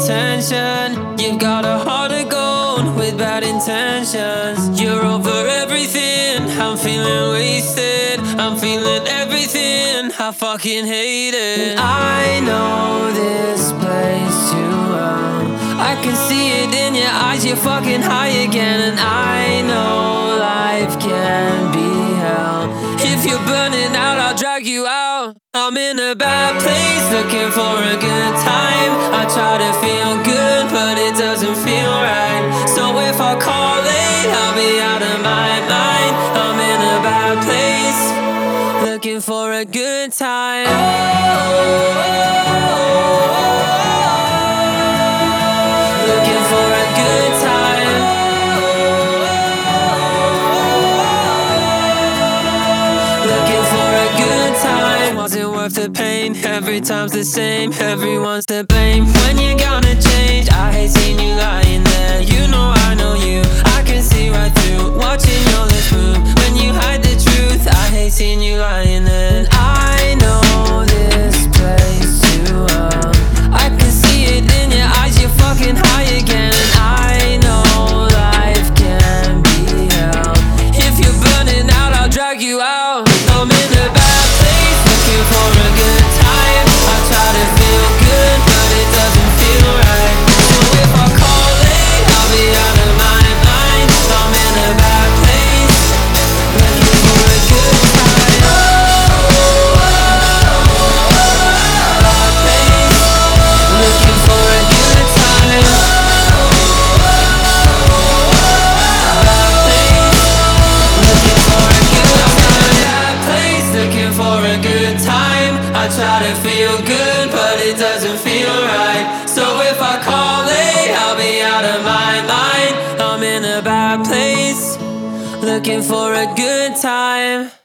attention. You've got a heart of gold with bad intentions. You're over everything, I'm feeling wasted. I'm feeling everything, I fucking hate it. I know this place too well. I can see it in your eyes, you're fucking high again. And I know life can be hell. If you're burning out, I'll drag you out. I'm in a bad place, looking for a good time. I try to feel good, but it doesn't feel right. So if I call late, I'll be out of my mind. I'm in a bad place, looking for a good time. Looking for a good time. Looking for a good time. Wasn't worth the pain, every time's the same. Everyone's to blame. When you gonna change? I hate seeing you lying there. You know I know you, I can see right through. Watching your lips move when you hide the truth. I hate seeing you lying there. I know this place too well. I can see it in your eyes, you're fucking high again. And I know life can be hell. If you're burning out, I'll drag you out. I'm in a bad place, looking for a good time. I try to feel good, but it doesn't feel right. So if I call late, I'll be out of my mind. I'm in a bad place, looking for a good time. Bad place, looking for a good time. Bad place, looking for a good time. Bad place, looking for a good time. I try to feel good, but it doesn't feel right. So if I call late, I'll be out of my mind. I'm in a bad place, looking for a good time.